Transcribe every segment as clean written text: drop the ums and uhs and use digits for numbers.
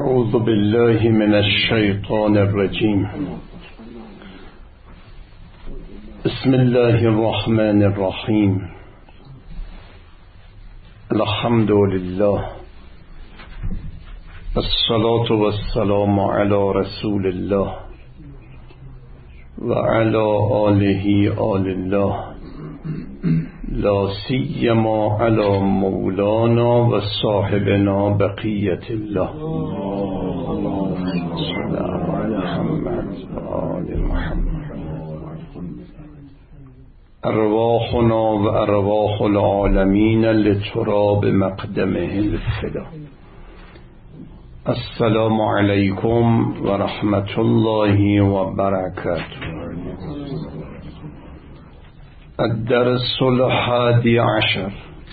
أعوذ بالله من الشيطان الرجيم. بسم الله الرحمن الرحيم. الحمد لله، الصلاة والسلام على رسول الله وعلى آله آل الله، لا سيما على مولانا وصاحبنا بقية الله. السلام على محمد وآل محمد. أرواحنا وأرواح العالمين لتراب مقدمه الفدا. السلام عليكم ورحمة الله وبركاته. الدرس 11،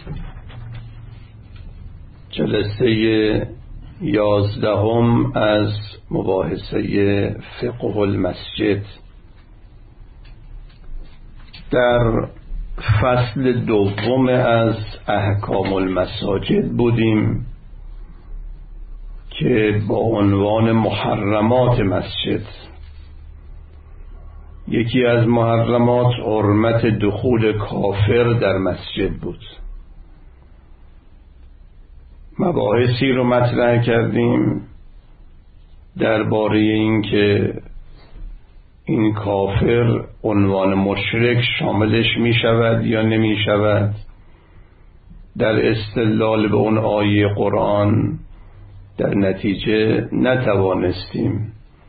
جلسه 11 از مباحثه فقه المسجد. در فصل دوم از احکام المساجد بودیم که با عنوان محرمات مسجد. یکی از محرمات حرمت دخول کافر در مسجد بود. مباحثی رو مطرح کردیم درباره این که این کافر عنوان مشرک شاملش می شود یا نمی شود. در استدلال به اون آیه قرآن در نتیجه نتوانستیم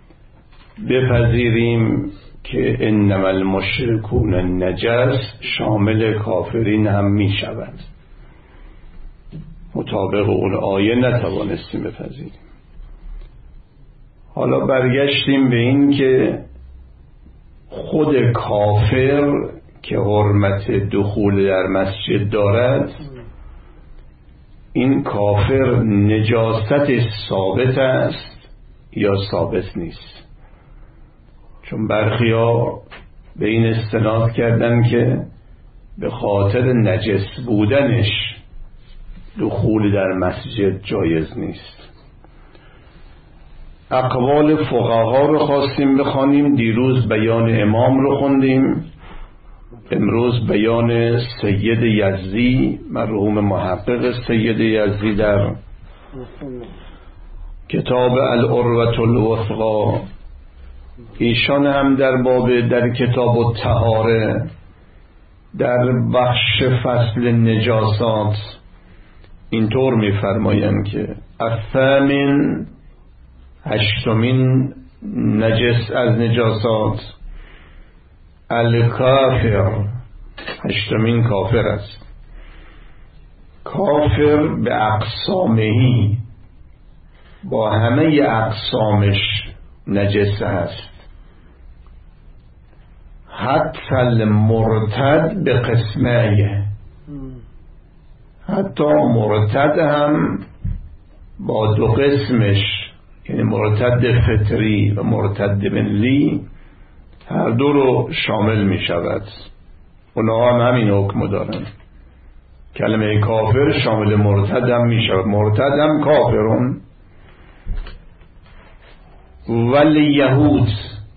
بپذیریم که انما المشرکون نجس شامل کافرین هم می شود. مطابق اون آیه نتوانستیم بپذیریم. حالا برگشتیم به این که خود کافر که حرمت دخول در مسجد دارد، این کافر نجاست ثابت است یا ثابت نیست؟ چون برخیا به این استناد کردن که به خاطر نجس بودنش دخول در مسجد جایز نیست. اقوال فقها رو خواستیم بخوانیم. دیروز بیان امام رو خوندیم، امروز بیان سید یزدی، مرحوم محقق سید یزدی در کتاب العروة الوثقی. ایشان هم در کتاب الطهاره در بخش فصل نجاسات اینطور می‌فرمایند که الثامن، هشتمین نجس از نجاسات، الکافر، هشتمین کافر است. کافر به اقسامهی، با همه اقسامش نجس است. حتی المرتد به قسمه، حتی مرتد هم با دو قسمش، یعنی مرتد فطری و مرتد ملی، هر دو رو شامل می شود. اونها هم همین حکم دارن. کلمه کافر شامل مرتد هم می شود. مرتد هم کافرون. ولی یهود،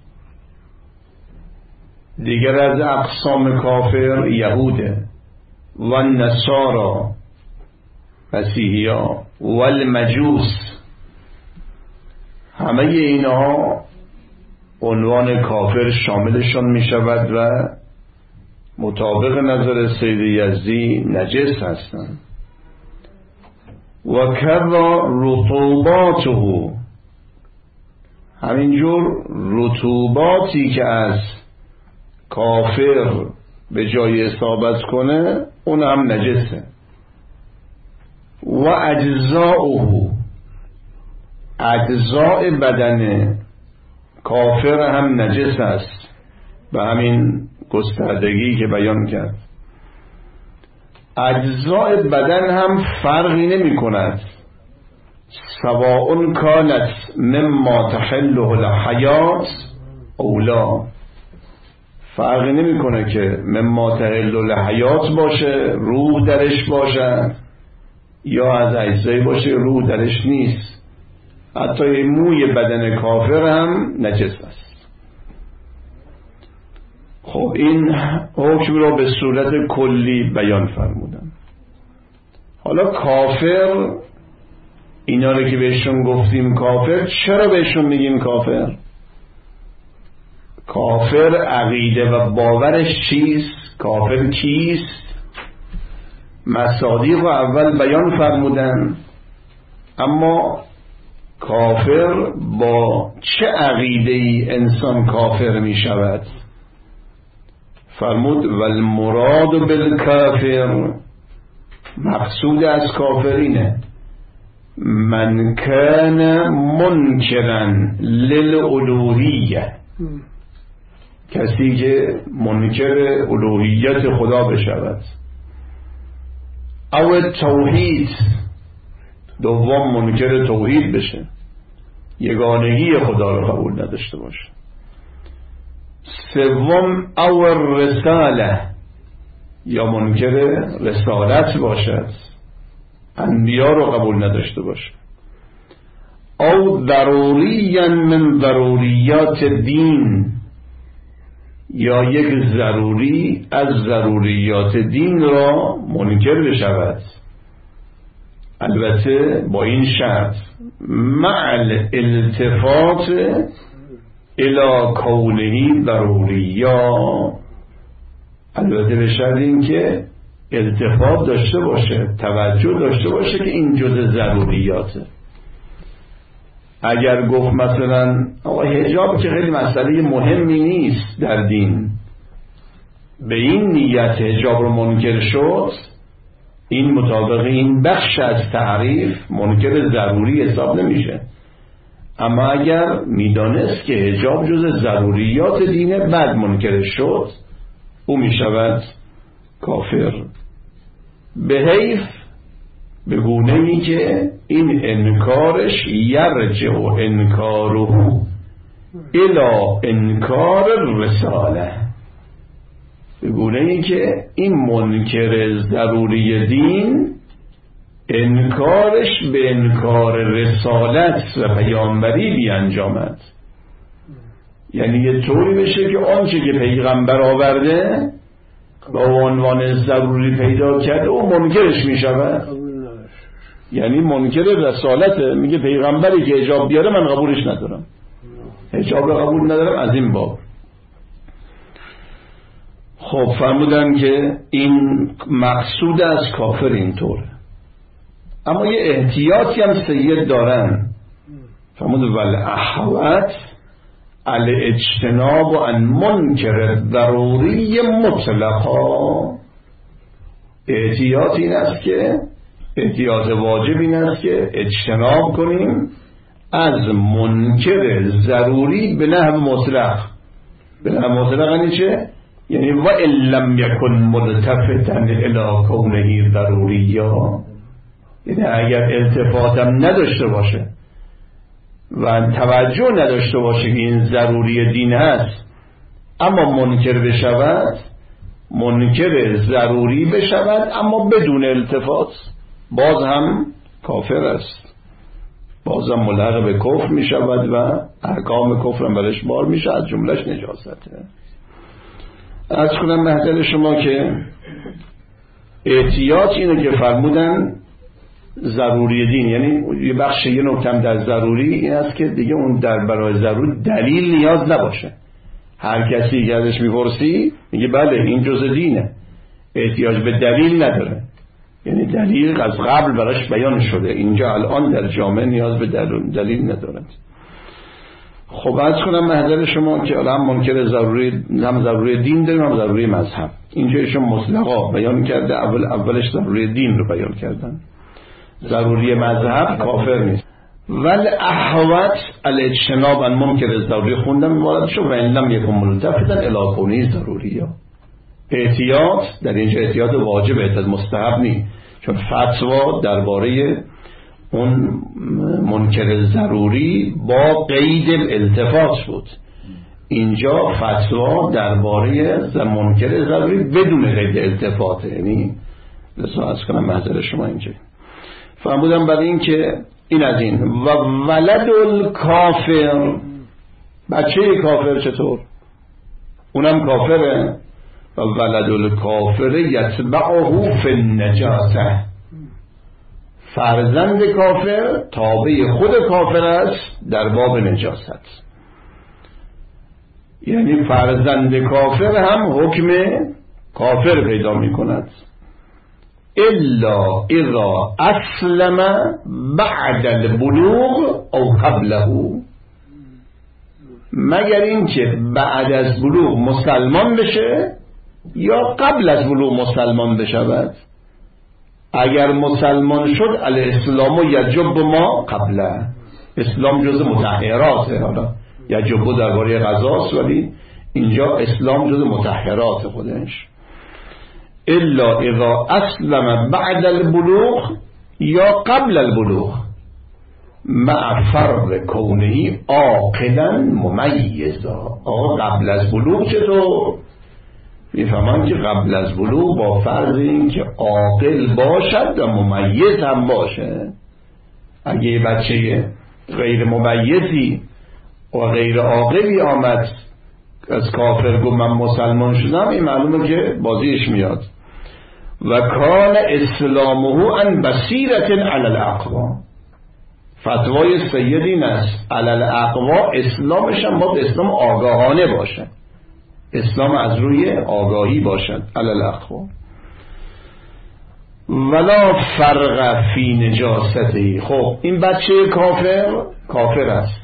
دیگر از اقسام کافر یهوده، و نصارا مسیحیا، و المجوس، همه اینها عنوان کافر شاملشون می شود و مطابق نظر سید یزدی نجس هستند. و کذا رطوباته، همینجور رطوباتی که از کافر به جای اصابت کنه اون هم نجسه. و اجزاؤه، اجزاء بدن کافر هم نجس است، به همین گستردگی که بیان کرد. اجزاء بدن هم فرقی نمی کند، سواء کانت مما تحله الحیات او لا، فرقی نمی کنه که مما تحل الحیات باشه، روح درش باشه، یا از اجزایی باشه روح درش نیست. حتی موی بدن کافر هم نجس است. خب این حکم را به صورت کلی بیان فرمودم. حالا کافر، اینا رو که بهشون گفتیم کافر، چرا بهشون میگیم کافر؟ کافر عقیده و باورش چیست؟ کافر کیست؟ مصادیق رو اول بیان فرمودن، اما کافر با چه عقیده‌ای انسان کافر می شود؟ فرمود والمراد بالکافر، مقصود از کافرینه من کان منکرا للالوهیه، کسی که منکر الوهیت خدا بشود، او توحید، دوم منکر توحید بشه، یگانگی خدا رو قبول نداشته باشه، سوم او رساله، یا منکر رسالت باشد، انبیا رو قبول نداشته باشه، او ضروری من ضروریات دین، یا یک ضروری از ضروریات دین را منکر بشود، البته با این شرط مع الالتفات الى کونه ضروریا، البته به شرط این که التفات داشته باشه، توجه داشته باشه که این جزء ضروریاته. اگر گفت مثلا آقا حجاب که خیلی مسئله مهمی نیست در دین، به این نیت حجاب رو منکر شد، این مطابق این بخش از تعریف منکر ضروری حساب نمیشه. اما اگر میدانست که حجاب جز ضروریات دینه بعد منکر شد، او میشود کافر، به حیف به گونه‌ای که این انکارش یرجع و انکاره الی انکار رساله، به گونه‌ای که این منکر ضروری دین انکارش به انکار رسالت و پیامبری بیانجامد، یعنی یه طوری بشه که آنچه که پیغمبر آورده با عنوان ضروری پیدا کرده و منکرش می شود، یعنی منکر رسالته، میگه پیغمبری که حجاب بیاره من قبولش ندارم، حجاب قبول ندارم از این باب. خب فرمودن که این مقصود از کافر اینطوره، اما یه احتیاطی هم سید دارن، فرمود والاحوط الاجتناب عن منکر ضروری مطلقا، احتیاط این است که احتیاط واجب این است که اجتناب کنیم از منکر ضروری به نحو مطلق. به نحو مطلق یعنی چه؟ یعنی و ان لم یکن ملتفتا الی کونه ضروریا، یعنی اگر التفاتم نداشته باشه و توجه نداشته باشه که این ضروری دین هست، اما منکر بشود، منکر ضروری بشود اما بدون التفات، باز هم کافر است، باز هم ملحق به کفر می شود و احکام کفر هم برش بار می شود، از جملش نجاسته. از کنم محضر شما که احتیاط اینه که فرمودن ضروری دین، یعنی یه بخش یه نکتم در ضروری این است که دیگه اون در برای ضروری دلیل نیاز نباشه، هر کسی که ازش میپرسی میگه بله این جزء دینه، احتیاج به دلیل نداره، یعنی دلیل از قبل براش بیان شده، اینجا الان در جامعه نیاز به دلیل ندارد. خب از کنم محضر شما که الان منکر ضروری، هم ضروری دین داریم هم ضروری مذهب، اینجا ایشون مطلقا بیان کرده، اولش ضروری دین رو بیان کردن، ضروری مذهب کافر نیست. ول احوط الاجتناب عن منکر ضروری خوندم مورد شو و ان لم یکن ملتفتا الی کونه ضروری، احتیاط در اینجا احتیاط واجب، احتیاط مستحب نیست، چون فتوا درباره اون منکر ضروری با قید التفات بود، اینجا فتوا درباره منکر ضروری بدون قید التفات، یعنی لسا از کنم محضر شما اینجا فرمودم برای این که این از این. و ولد الکافر، بچه کافر چطور؟ اونم کافره. و ولد الکافر یتبعه فی النجاسه، فرزند کافر تابع خود کافر است در باب نجاست. یعنی فرزند کافر هم حکم کافر پیدا می کند. الا اذا اسلم بعد البلوغ او قبله، مگر این که بعد از بلوغ مسلمان بشه یا قبل از بلوغ مسلمان بشود. اگر مسلمان شد الاسلام یجب ما قبله، اسلام جز مطهراته. حالا یجب درباره قضاست، ولی اینجا اسلام جز مطهرات خودش. الا اذا اسلم بعد البلوغ یا قبل البلوغ مع فرق کونه عاقلا ممیزا. قبل از بلوغ چطور؟ میفهمن که قبل از بلوغ با فرض این که عاقل باشد و ممیز هم باشه. اگه یه بچه غیر ممیزی و غیر عاقلی آمد از کافر گفت من مسلمان شدم، این معلومه که بازیش میاد. و کان اسلامه عن بصیرة علی الاقوا، فتوای سید این است علی الاقوا، اسلامش هم باید اسلام آگاهانه باشه، اسلام از روی آگاهی باشد. علی الاقوا ولا فرق فی نجاسته. خب این بچه کافر است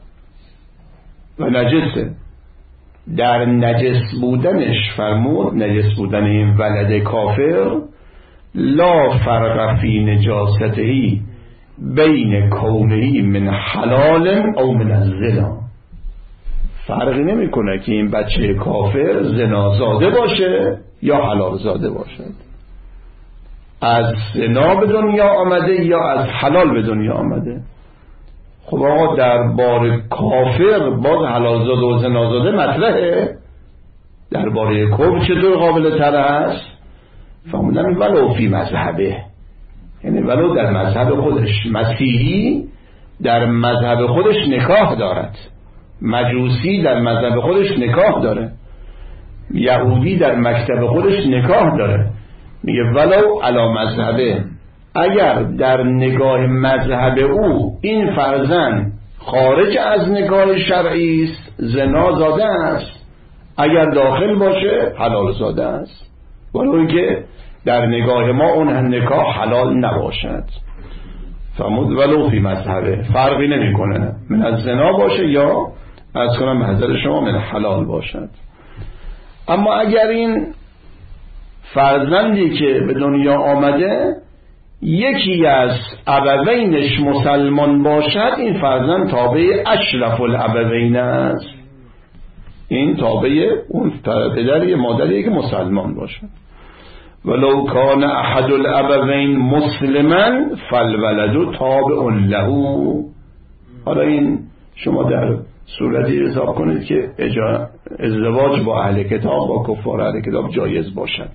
و نجسه. در نجس بودنش فرمود، نجس بودن این ولد کافر، لا فرق فی نجاسته بین کونه من حلال او من الزنا، فرقی نمی کنه که این بچه کافر زنا زاده باشه یا حلال زاده باشد، از زنا به دنیا آمده یا از حلال به دنیا آمده. خب آقا در بار کافر باز حلال زاده و زنا زاده مطرحه، در بار کفر چطور قابل تر هست؟ فهموندن ولو فی مذهبه، یعنی ولو در مذهب خودش. مسیحی در مذهب خودش نکاح دارد، مجوسی در مذهب خودش نکاح داره، یهودی در مکتب خودش نکاح داره. میگه ولو علی مذهبه، اگر در نگاه مذهب او این فرزند خارج از نگاه شرعی است، زنا زاده است، اگر داخل باشه حلال زاده است، ولو اینکه در نگاه ما اون نکاح حلال نباشد. فرمود ولو فی مذهبه، فرقی نمیکنه من از زنا باشه یا از کنم محضر شما من حلال باشد. اما اگر این فرزندی که به دنیا آمده یکی از ابوینش مسلمان باشد، این فرزند تابع اشرف الابوین است، این تابع اون پدری مادری که مسلمان باشد. ولو کان احد الابوین مسلما فالولد تابع له. حالا این شما در صورتی حساب کنید که ازدواج با اهل کتاب، با کفار اهل کتاب جایز باشد.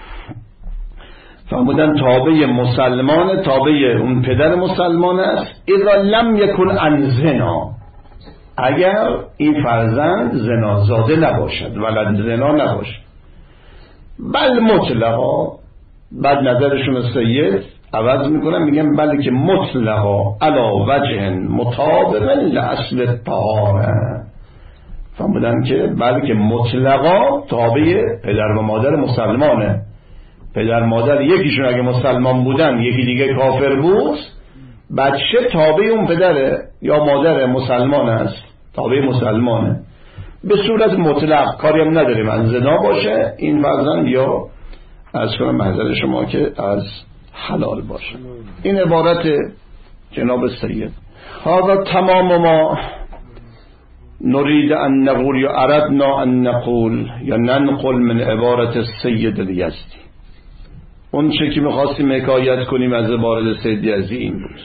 فرمودن تابع مسلمان، تابع اون پدر مسلمان است. اذا لم یکن عن زنا، اگر این فرزند زنا زاده نباشد، ولد زنا نباشد. بل مطلقا، بعد نظرشون سید عوض میکنن، میگن بله که مطلقا علا وجه مطابق لاصل الطهاره. فرمودن که بله که مطلقا تابع پدر و مادر مسلمانه. پدر مادر یکیشون اگه مسلمان بودن یکی دیگه کافر بود، بچه تابع اون پدره یا مادر مسلمان است، تابع مسلمانه به صورت مطلق. کاری هم نداریم از زنا باشه این فرزند یا از کنم محضر شما که از حلال باشه. این عبارت جناب سید. هذا تمام ما نريد ان نقول یا اردنا ان نقول یا ننقل من عبارت السید الیزدی. اون چه که میخواستیم حکایت کنیم از عبارت سید یزدی این بود.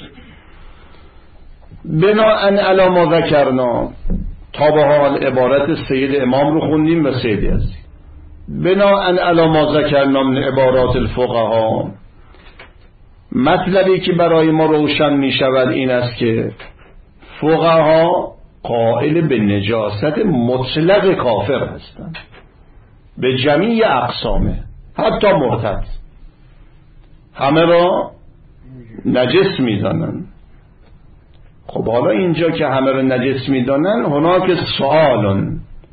بناءً علی ما ذکرنا، تا به حال عبارت سید امام رو خوندیم و سید یزدی. بناءً علی ما ذکرنا من عبارات الفقها، مطلبی که برای ما روشن می شود این است که فقها قائل به نجاست مطلق کافر هستند به جمیع اقسامه، حتی مرتد همه را نجس می دانند. خب حالا اینجا که همه را نجس می دانند، هناک سؤال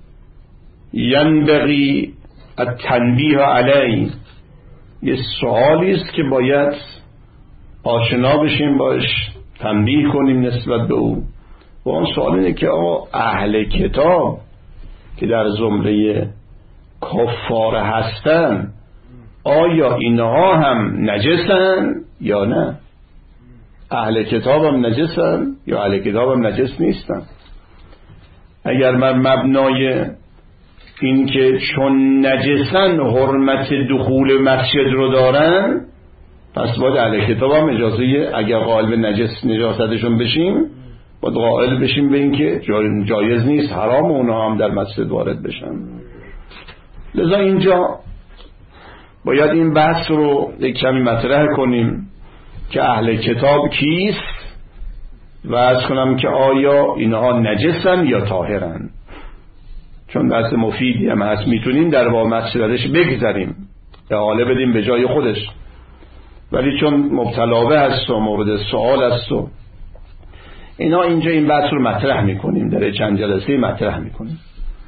ینبغی التنبیه علیه، یه سوالی است که باید آشنا بشیم باش، تنبیه کنیم نسبت به او. و اون سوال اینه که اهل کتاب که در زمره کفار هستن، آیا اینها هم نجسن یا نه؟ اهل کتاب هم نجسن یا اهل کتاب هم نجس نیستن؟ اگر من مبنای این که چون نجسن حرمت دخول مسجد رو دارن، پس باید اهل کتاب هم اجازه، اگر قائل به نجاستشون بشیم، باید قائل بشیم به این که جایز نیست، حرام اونها هم در مسجد وارد بشن. لذا اینجا باید این بحث رو یک کمی مطرح کنیم که اهل کتاب کیست و عرض کنم که آیا اینها نجسن یا طاهرن، چون بحث مفیدی هم هست، میتونیم در با مسئلهش بگذاریم، احاله بدیم به جای خودش، ولی چون مبتلا به هست و مورد سوال است و اینا، اینجا این بحث رو مطرح میکنیم، در چند جلسه مطرح میکنیم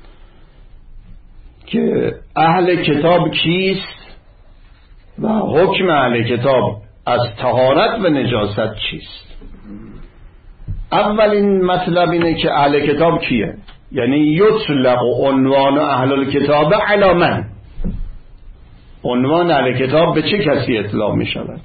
که اهل کتاب کیست و حکم اهل کتاب از طهارت و نجاست چیست. اولین مطلب اینه که اهل کتاب کیه، یعنی یطلق عنوان اهل الکتاب علی من، عنوان اهل کتاب به چه کسی اطلاق می شود؟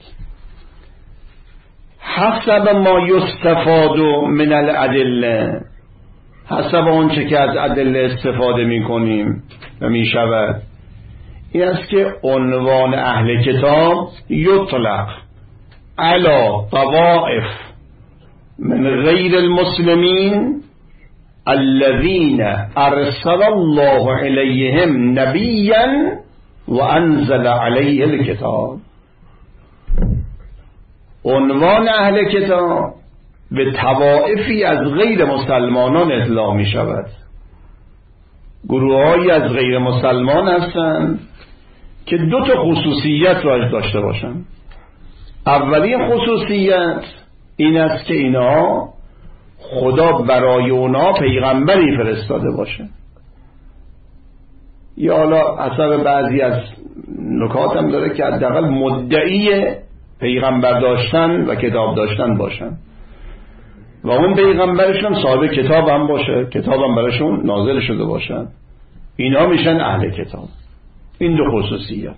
حسب ما یستفاد من الادله، حسب اون چه که از ادله استفاده می کنیم و می شود، این است که عنوان اهل کتاب یطلق علی طوائف من غیر المسلمین الذين ارسل الله الیهم نبیا و انزل علیه الکتاب. عنوان اهل کتاب به طوائفی از غیر مسلمانان اطلاق می شود. گروه‌هایی از غیر مسلمان هستند که دو تا خصوصیت را داشته باشند. اولین خصوصیت این است که اینها خدا برای اونا پیغمبری فرستاده باشه، یا حالا حسب بعضی از نکات هم داره که حداقل مدعی پیغمبر داشتن و کتاب داشتن باشن و اون پیغمبرشون صاحب کتاب هم باشه، کتاب هم براشون نازل شده باشن، اینا میشن اهل کتاب. این دو خصوصیت.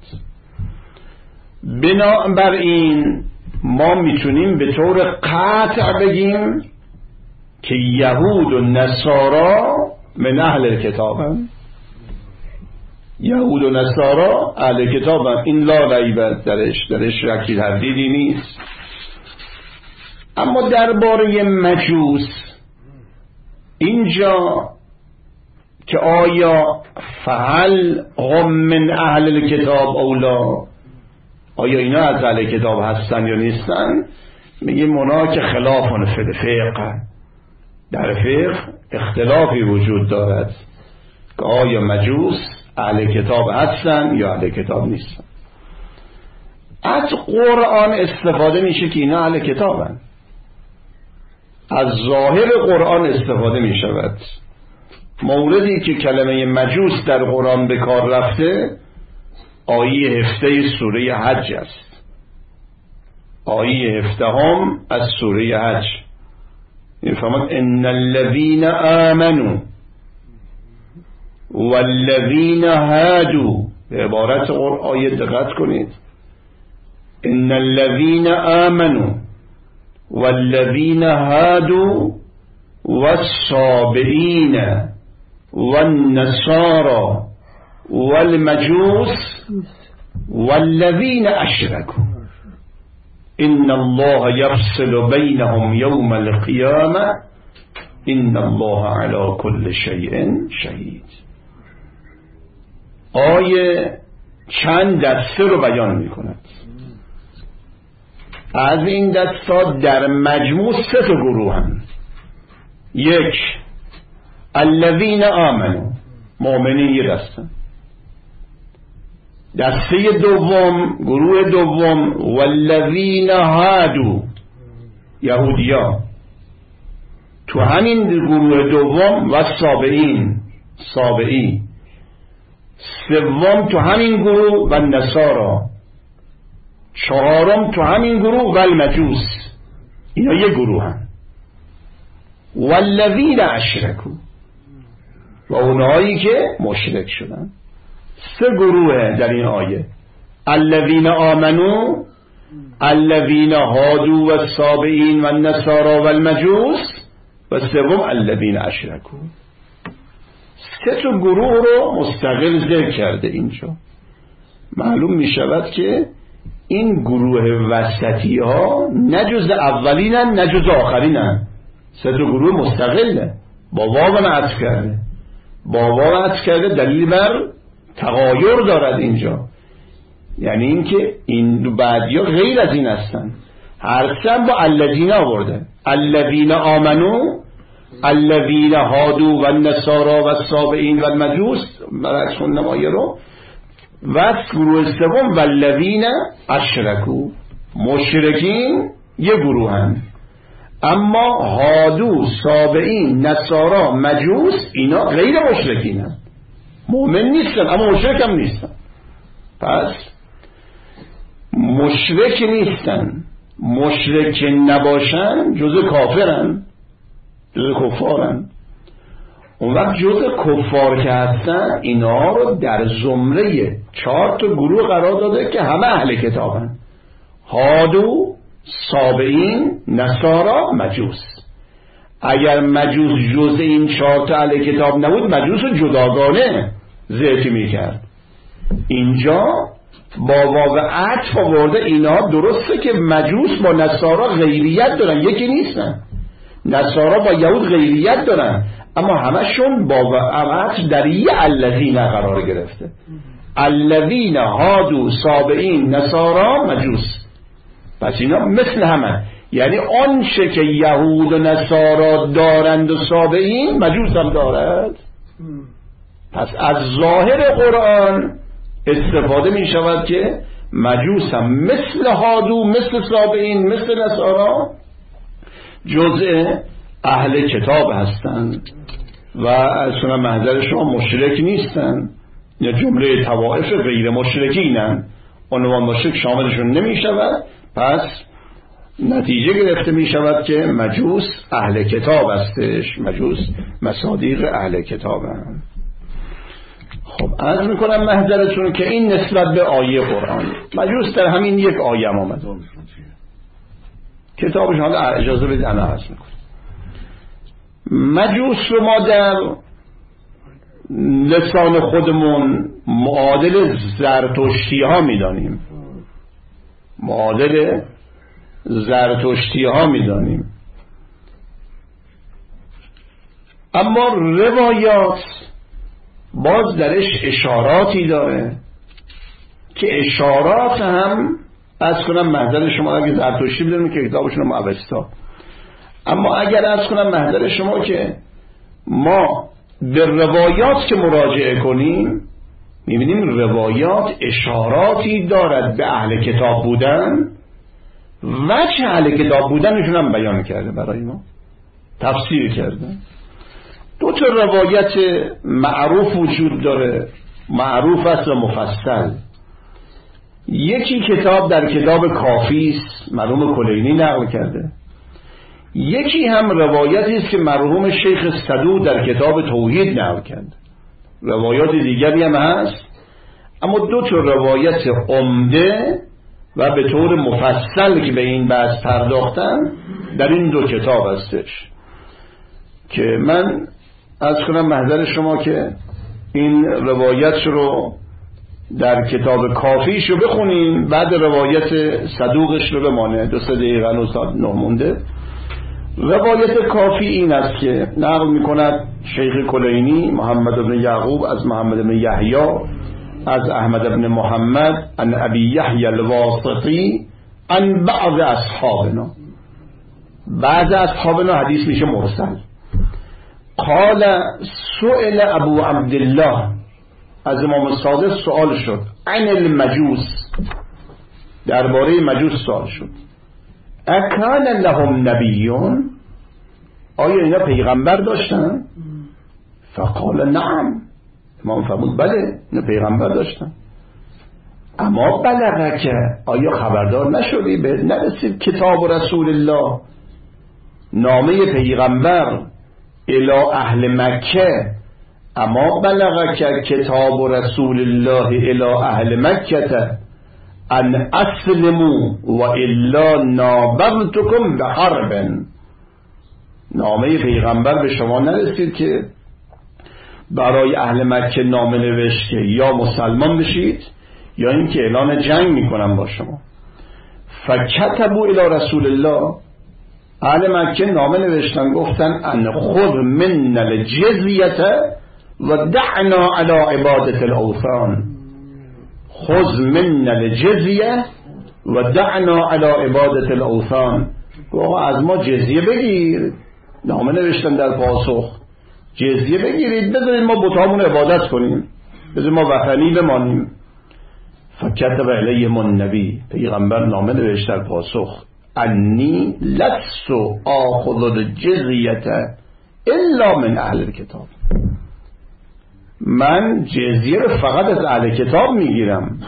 بنابراین ما میتونیم به طور قطع بگیم که یهود و نصارا من اهل کتاب هم. یهود و نصارا اهل کتاب هم، این لا ریب درش شکی تردیدی نیست. اما درباره مجوس اینجا که آیا فهل هم من اهل الکتاب اولا، آیا اینا از اهل کتاب هستن یا نیستن، میگیم اونا که خلافن فی الفقه، در فقه اختلافی وجود دارد که آیا مجوس اهل کتاب هستن یا اهل کتاب نیستن. از قرآن استفاده میشه که اینا اهل کتابن، از ظاهر قرآن استفاده می شود. موردی که کلمه مجوس در قرآن به کار رفته آیه 17 سوره حج است، آیه 17 از سوره حج. این فرمود ان الذين آمنوا والذين هادوا، به عبارت آیه دقت کنید، ان الذين آمنوا والذين هادوا والصابئين والنصارى والمجوس والذين أشركوا إن الله يفصل بينهم يوم القيامة إن الله على كل شيء شهید. آیه چند دسته رو بیان می کند. از این دستا در مجموع 3 گروه هم. 1 الذین آمنوا، مؤمنین یه دسته. دسته دوم، گروه دوم، والذین هادوا، یهودیا. تو همین گروه دوم و سابعی. سوم تو همین گروه و نصارا. 4 تو همین گروه و المجوس. اینا یه گروه هم. والذین اشرکوا، و اونهایی که مشرک شدن. 3 گروه در این آیه. الذین آمنوا، الذین هادوا و السابئین و النصارا و المجوس، و سوم الذین اشرکوا. 3 گروه رو مستقل ذکر کرده اینجا. معلوم می شود که این گروه وسطی ها نه جز اولینن نه جز آخرینن. 3 گروه مستقله. با واو عطف کرده. با واو عطف کرده دلیل بر تغایر دارد اینجا. یعنی اینکه این بعدیا غیر از این هستن. هر سه با الذین آورده. الذین آمنو، الذین هادوا و النصارا و السابئین و المجوس، برعکس خوندم آیه رو. و گروه سوم والذین اشرکوا، مشرکین یه گروه هم. اما هادو، سابئین، نصارا، مجوس اینا غیر مشرکین هم. مؤمن نیستن اما مشرک هم نیستن. پس مشرک نیستن. مشرک نباشن جز کافرن، جز کفارن. اون وقت جز کفار که هستن اینا رو در زمره 4 گروه قرار داده که همه اهل کتابن. هادو، سابئین، نصارا، مجوس. اگر مجوس جز این 4 اهل کتاب نبود، مجوس رو جداگانه ذکر میکرد. اینجا با واو عطف آورده. اینا درسته که مجوس با نصارا غیریت دارن، یکی نیستن. نصارا با یهود غیریت دارن، اما همشون با عطف در یه الذین قرار گرفته. الذین هادوا، سابئین، نصارا، مجوس. پس اینا مثل همه. یعنی آنچه که یهود و نصارا دارند و سابئین، مجوس هم دارد. پس از ظاهر قرآن استفاده می شود که مجوس هم مثل هادو، مثل سابئین، مثل نصارا جزء اهل کتاب هستند و اصلا محضر شما مشرک نیستن. یا جمله طوائف غیر مشرکینن، عنوان مشرک شاملشون نمی شود. پس نتیجه گرفته می شود که مجوس اهل کتاب هستش. مجوس مصادیق اهل کتاب هم. خب عرض میکنم محضرتون که این نسبت به آیه قرآن. مجوس در همین یک آیه هم آمد. کتابش حالا اجازه بدید انا عرض میکنم. مجوس رو ما در لسان خودمون معادل زرتشتی ها میدانیم. معادل زرتشتی ها میدانیم. اما روایات باز درش اشاراتی داره که اشارات هم از کنم محضر شما اگه زرتشتی بدونیم که کتابشون هم اوستا. اما اگر از کنم محضر شما که ما به روایات که مراجعه کنیم میبینیم روایات اشاراتی دارد به اهل کتاب بودن و چه اهل کتاب بودنشون هم بیان کرده برای ما، تفسیر کرده. 2 روایت معروف وجود داره، معروف است و مفصل. یکی کتاب در کتاب کافی است، مرحوم کلینی نقل کرده. یکی هم روایتی است که مرحوم شیخ صدوق در کتاب توحید نقل کرده. روایات دیگری هم هست، اما 2 روایت عمده و به طور مفصل که به این بحث پرداختن در این 2 کتاب هستش که من از کنم محضر شما که این روایت رو در کتاب کافیش رو بخونیم، بعد روایت صدوقش رو بمانه. 2-3 دقیقه نه مونده. روایت کافی این است که نقل میکند شیخ کلینی محمد بن یعقوب از محمد بن یحیی از احمد بن محمد عن ابی یحیی الواسطی عن بعض اصحابنا، بعض اصحابنا حدیث میشه مرسل. قال سئل ابو عبدالله، از امام صادق سوال شد، عن المجوس، درباره مجوس سوال شد، اکان لهم نبیون، آیا اینا پیغمبر داشتن؟ فقال نعم، امام فرمود بله اینا پیغمبر داشتن. اما بلغک، آیا خبردار نشدی، به نرسید کتاب رسول الله، نامه پیغمبر الی اهل مکه، اما بلغک کتاب رسول الله الی اهل مکه ان اسلموا و الا نابغتکم بحرب، نامه پیغمبر به شما نرسید که برای اهل مکه نامه نوشت که یا مسلمان بشید یا اینکه اعلان جنگ میکنم با شما. فکتبوا الی رسول الله، اهل مکه نامه نوشتن گفتن ان خذ من الجزیه و دعنا علی عبادت الاوثان، خذ من الجزیه و دعنا علی عبادت الاوثان، گوه از ما جزیه بگیر، نامه نوشتن در پاسخ جزیه بگیرید، بذارید ما بتامون عبادت کنیم، بذارید ما وطنی بمانیم. فکتب علیهم النبی، پیغمبر نامه نوشت در پاسخ، انی لست آخذ الجزیه الا من اهل الکتاب، من جزیه رو فقط از اهل کتاب میگیرم.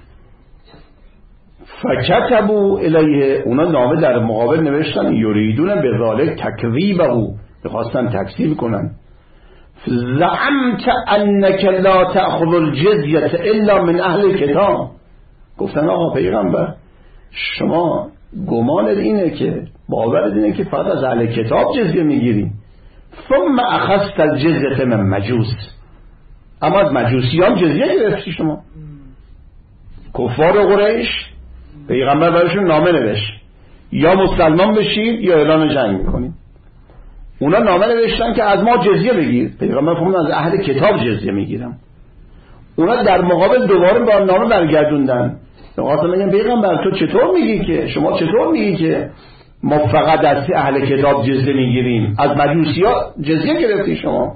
فکتبوا الیه، اونا نامه در مقابل نوشتن یریدون به ذالک تکذیبه، میخواستن تکذیب کنن. زعمت انک لا تأخذ الجزیه الا من اهل الکتاب، گفتن آقا پیغمبر شما گمانت اینه که، باورت اینه که فقط از اهل کتاب جزیه میگیری، ثم اخذت الجزیه من مجوس، اما از مجوسیان جزیه گرفتی شما. کفار قریش پیغمبر برایشون نامه نوشت یا مسلمان بشید یا اعلان جنگ میکنید، اونا نامه نوشتن که از ما جزیه بگیر، پیغمبر فرمود از اهل کتاب جزیه میگیرم. اونا در مقابل دوباره با نامه برگردوندن، میگن میگن پیغمبر تو چطور میگی که، شما چطور میگی که ما فقط از اهل کتاب جزیه میگیریم، از مجوسیا جزیه گرفتی شما.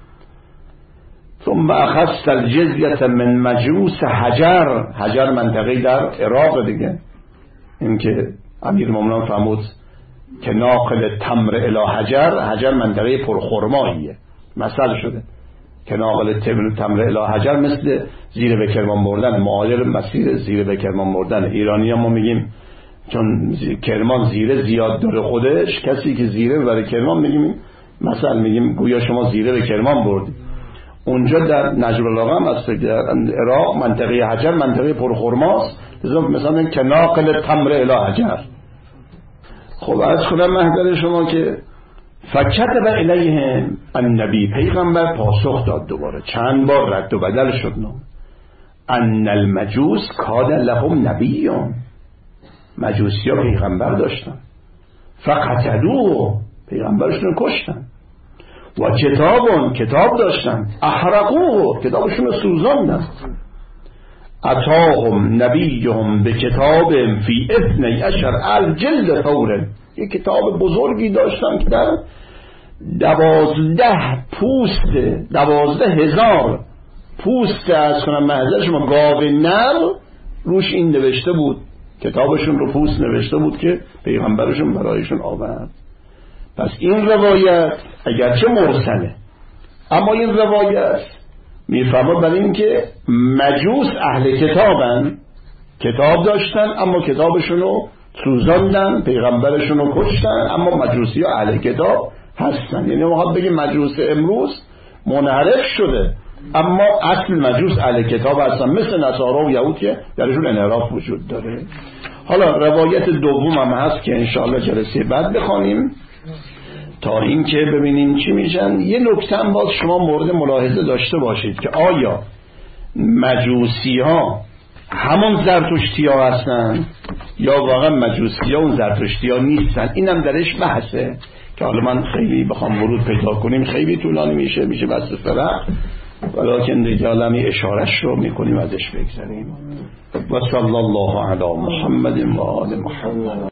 ثم اخذت الجزیه من مجوس حجر، حجر منطقه در عراق دیگه، این که امیرالمومنین فرمود که ناقل تمر الی حجر، حجر منطقه پرخرماییه، مثل شده که ناقل تمر الی حجر مثل زیر به کرمان بردن، معادل مسیر زیر به کرمان بردن. ایرانی ها ما میگیم چون کرمان زیره زیاد داره خودش، کسی که زیره برای کرمان میگیم، مثلا میگیم گویا شما زیره به کرمان بردی. اونجا در نجف البلاغه هم هست، در عراق منطقه حجر منطقه پرخرماست، مثلا که ناقل تمر الی حجر. خب از خودم محضر شما که فکتب الیهم النبی، پیغمبر پاسخ داد، دوباره چند بار رد و بدل شد نام، ان المجوس کان لهم نبیون، مجوسی ها پیغمبر داشتن، فقتلوه، پیغمبرشون کشتن، و کتاب داشتن، احرقوه، کتابشون رو سوزاندن. اتاهم نبیهم به کتاب فی 12 جلد ثور، یک کتاب بزرگی داشتن که در 12,000 پوست از کنم محضر شما گاو نر روش این نوشته بود، کتابشون رو پوست نوشته بود که پیغمبرشون برایشون آورد. پس این روایت اگرچه مرسله، اما این روایت میفهمد برای این که مجوس اهل کتابن، کتاب داشتن اما کتابشون رو سوزاندن، پیغمبرشون رو کشتن، اما مجوسی ها اهل کتاب هستن. یعنی ما بگیم مجوس امروز منحرف شده، اما اصل مجوس اهل کتاب هستن، مثل نصارا و یهود که درشون انحراف وجود داره. حالا روایت دوم هم هست که انشاءالله جلسه بعد بخوانیم تا این که ببینیم چی میشن. یه نکته هم باز شما مورد ملاحظه داشته باشید که آیا مجوسی ها همون زرتشتی ها هستن یا واقعا مجوسی ها اون زرتشتی ها نیستن. اینم درش بحثه که حالا من خیلی بخوام ورود پیدا کنیم خیلی طولانی میشه بحث فرق. ولیکن دیگه علمی اشارش رو میکنیم ازش بگذاریم. و صلی الله علی محمد و آل محمد.